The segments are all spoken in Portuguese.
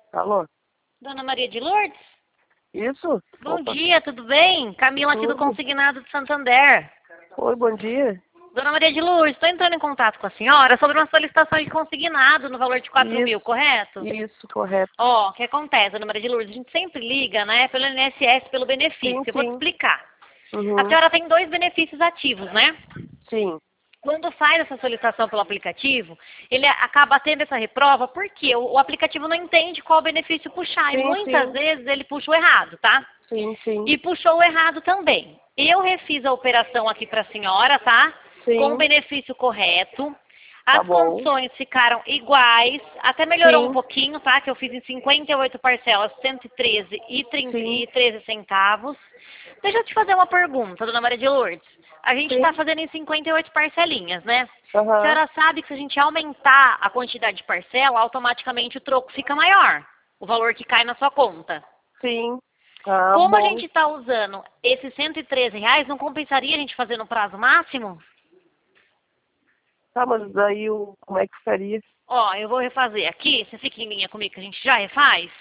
Alô? Dona Maria de Lourdes? Isso? Bom Opa. dia, tudo bem? Camila aqui do Tudo. Consignado de Santander. Oi, bom dia. Dona Maria de Lourdes, estou entrando em contato com a senhora sobre uma solicitação de consignado no valor de 4 mil, Isso, correto? isso, correto. Ó, o que acontece, Dona Maria de Lourdes? A gente sempre liga, né, pelo INSS, pelo benefício. Sim, Eu vou te sim. explicar. A Uhum. senhora tem 2 benefícios ativos, né? Sim, Quando faz essa solicitação pelo aplicativo, ele acaba tendo essa reprova porque o aplicativo não entende qual benefício puxar. E sim, muitas sim, vezes ele puxa o errado, tá? sim, sim, E puxou o errado também. Eu refiz a operação aqui para a senhora, tá? Com o sim, benefício correto. tá As bom. condições ficaram iguais, até melhorou um Sim, pouquinho, tá? Que eu fiz em 58 parcelas, 113 sim, e 13 centavos. Deixa eu te fazer uma pergunta, dona Maria de Lourdes. A gente está sim, fazendo em 58 parcelinhas, né? A aham, senhora sabe que se a gente aumentar a quantidade de parcela, automaticamente o troco fica maior, o valor que cai na sua conta. sim. Ah, Como a bom. gente está usando esses R$ 113, não compensaria a gente fazer no prazo máximo? Tá, mas daí como é que ficaria? Ó, eu vou refazer aqui, você fica em linha comigo que a gente já refaz?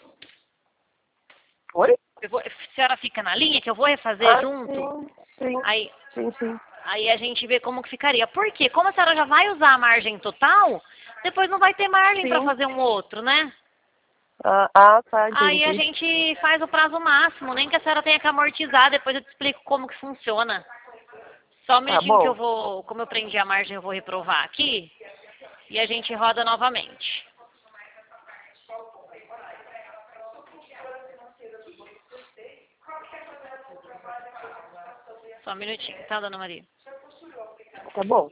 Oi? A senhora fica na linha que eu vou refazer Ah, junto? sim, sim, Aí, sim, sim. aí a gente vê como que ficaria. Por quê? Como a senhora já vai usar a margem total, depois não vai ter margem para Sim. fazer um outro, né? Tá, Aí a entendi. gente faz o prazo máximo, nem que a senhora tenha que amortizar, depois eu te explico como que funciona. Só um Tá minutinho que eu bom. vou, como eu prendi a margem, eu vou reprovar aqui e a gente roda novamente. Só um minutinho, tá, dona Maria? Tá bom.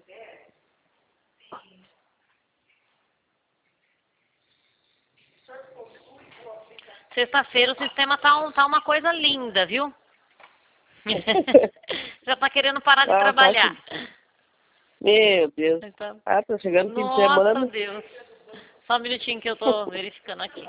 Sexta-feira o sistema tá uma coisa linda, viu? Já tá querendo parar de Ah, tá trabalhar. sim. Meu Deus. Então, Ah, tá chegando o fim de nossa semana. Deus. Só um minutinho que eu tô verificando aqui.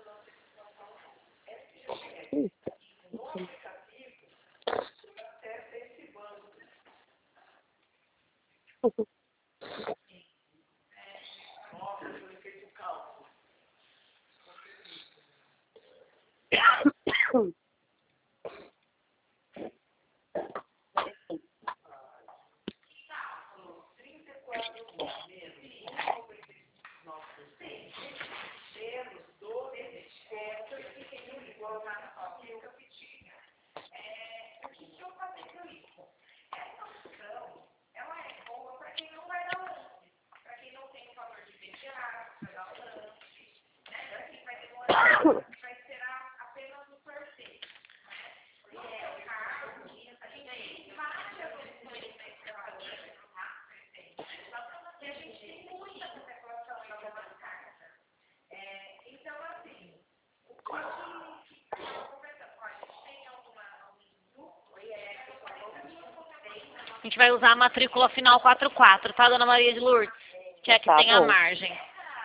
A gente vai usar a matrícula final 44, tá, dona Maria de Lourdes? Que é a que Tá tem a bom. margem.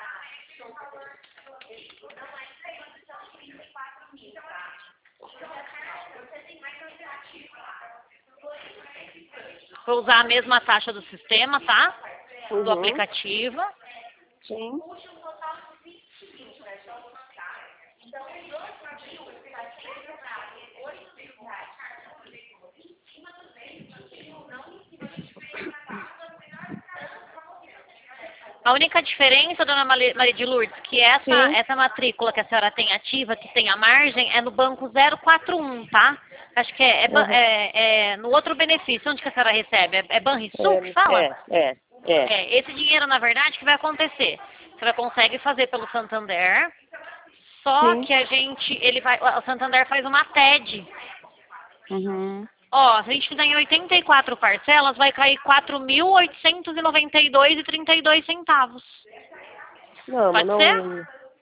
Vou usar a mesma taxa do sistema, tá? Do Uhum. aplicativo. Sim. A única diferença, dona Maria de Lourdes, que Sim. essa matrícula que a senhora tem ativa, que tem a margem, é no banco 041, tá? Acho que Uhum. é no outro benefício. Onde que a senhora recebe? É Banrisul que É, fala? é, é, é. É, esse dinheiro, na verdade, que vai acontecer? Você consegue fazer pelo Santander, só Sim. que o Santander faz uma TED. Uhum. Ó, se a gente fizer em 84 parcelas, vai cair 4.892,32 centavos. Não, mas Pode ser? não.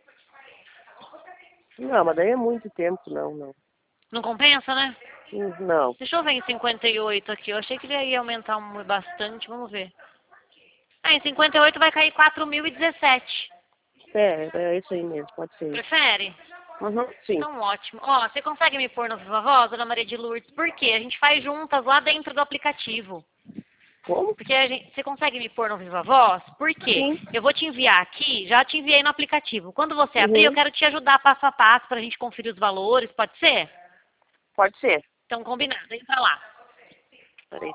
Não, mas daí é muito tempo, não, não. Não compensa, né? Não. Deixa eu ver em 58 aqui. Eu achei que ele ia aumentar bastante. Vamos ver. Ah, em 58 vai cair 4.017. É isso aí mesmo, pode ser isso. Prefere? Uhum. Sim. Então, ótimo. Ó, você consegue me pôr no Viva Voz, dona Maria de Lourdes? Por quê? A gente faz juntas lá dentro do aplicativo. Como? Porque você consegue me pôr no Viva Voz? Por quê? Sim. Eu vou te enviar aqui, já te enviei no aplicativo. Quando você abrir, eu quero te ajudar passo a passo pra gente conferir os valores, pode ser? Pode ser. Então, combinado, entra lá. Peraí,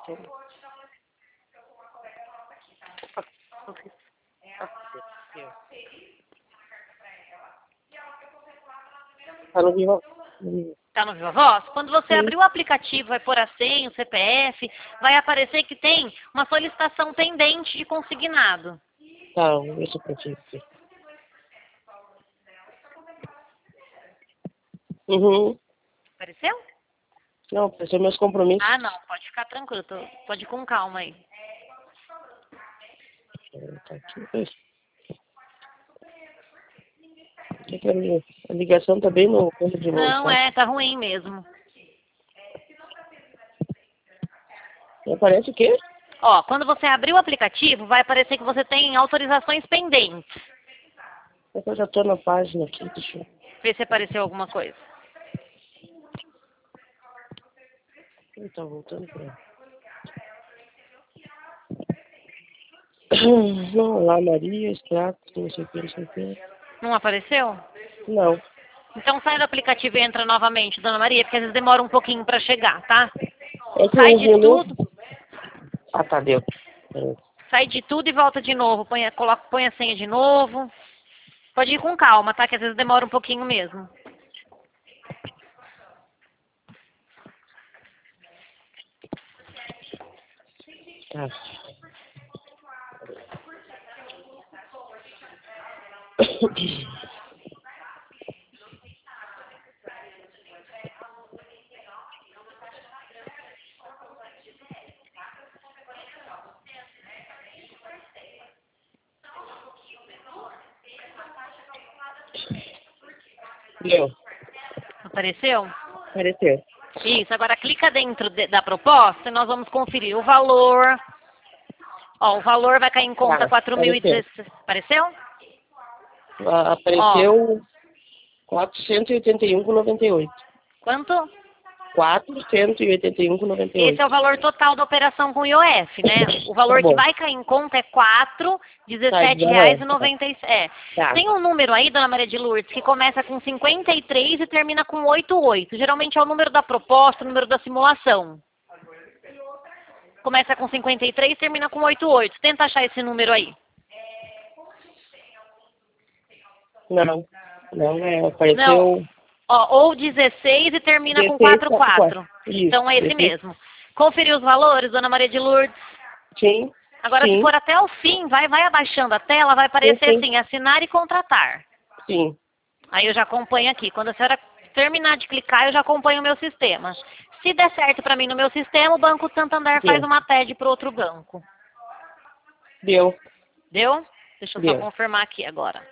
Tá no Viva. Tá no Viva Voz? Quando você Sim. abrir o aplicativo, vai pôr a senha, o CPF, vai aparecer que tem uma solicitação pendente de consignado. Tá, vamos ver se eu consigo aqui. Apareceu? Não, apareceu meus compromissos. Ah, não, pode ficar tranquilo, pode ir com calma aí. Tá aqui. A ligação tá bem no ponto de novo. Não, tá ruim mesmo. Aparece o quê? Ó, quando você abrir o aplicativo, vai aparecer que você tem autorizações pendentes. Eu já tô na página aqui, deixa eu... Vê se apareceu alguma coisa. Ele tá voltando pra... Não, lá Maria, extrato, não sei o que, não sei o que. Não apareceu? Não. Então sai do aplicativo e entra novamente, Dona Maria, porque às vezes demora um pouquinho pra chegar, tá? É que Sai eu de vou tudo. Ah, tá, deu. Sai de tudo e volta de novo. Põe a senha de novo. Pode ir com calma, tá? Que às vezes demora um pouquinho mesmo. Tá. Deu. Apareceu? Apareceu. Isso, agora clica dentro da proposta e nós vamos conferir o valor. Ó, o valor vai cair em conta 4.016. Apareceu? Apareceu 481,98. Quanto? 481,98. Esse é o valor total da operação com o IOF, né? O valor que vai cair em conta é R$ 4,17,97. Tá. Tem um número aí, Dona Maria de Lourdes, que começa com 53 e termina com 88. Geralmente é o número da proposta, o número da simulação. Começa com 53 e termina com 88. Tenta achar esse número aí. Não, apareceu... Não. Ó, ou 16 e termina 16, com 44. Isso, Então é esse 16. mesmo. Conferiu os valores, Dona Maria de Lourdes? Sim. Agora, sim. se for até o fim, vai abaixando a tela, vai aparecer assim, assinar e contratar. Sim. Aí eu já acompanho aqui. Quando a senhora terminar de clicar, eu já acompanho o meu sistema. Se der certo para mim no meu sistema, o Banco Santander faz uma TED para outro banco. Deu. Deu? Deixa eu só confirmar aqui agora.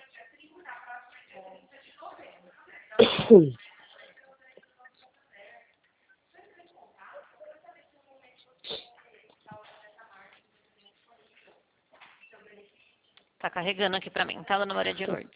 Tá carregando aqui pra mim, tá, Dona Maria de Lourdes?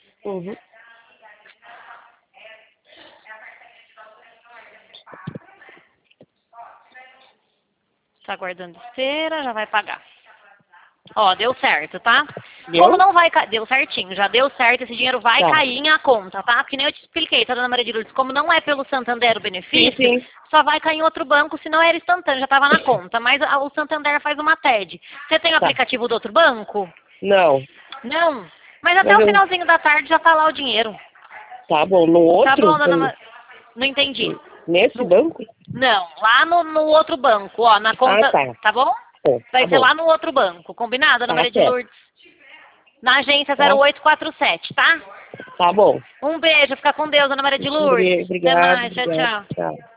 Tá aguardando esteira, já vai pagar. Ó, deu certo, tá? Como não vai cair, deu certinho, já deu certo, esse dinheiro vai cair na conta, tá? Porque nem eu te expliquei, tá, Dona Maria de Lourdes? Como não é pelo Santander o benefício, só vai cair em outro banco, senão era instantâneo, já tava na conta. Mas o Santander faz uma TED. Você tem o aplicativo do outro banco? Não. Não? Mas até o finalzinho da tarde já tá lá o dinheiro. Tá bom, no outro? Tá bom, Dona Maria. Não entendi. Nesse banco? Não, lá no outro banco, ó, na conta, tá bom? Vai ser lá no outro banco, combinado, Dona Maria de Lourdes? Na agência 0847, tá? Tá bom. Um beijo, fica com Deus, Dona Maria de Lourdes. Obrigada. Até mais, tchau, tchau. Tchau.